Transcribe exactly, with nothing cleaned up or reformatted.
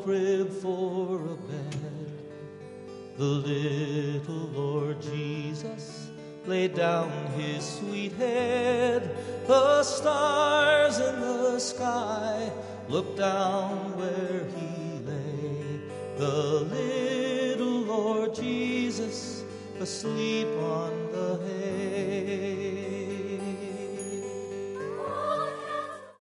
crib for a bed. The little Lord Jesus laid down his sweet head. The stars in the sky looked down where he lay. The little Lord Jesus asleep on the hay.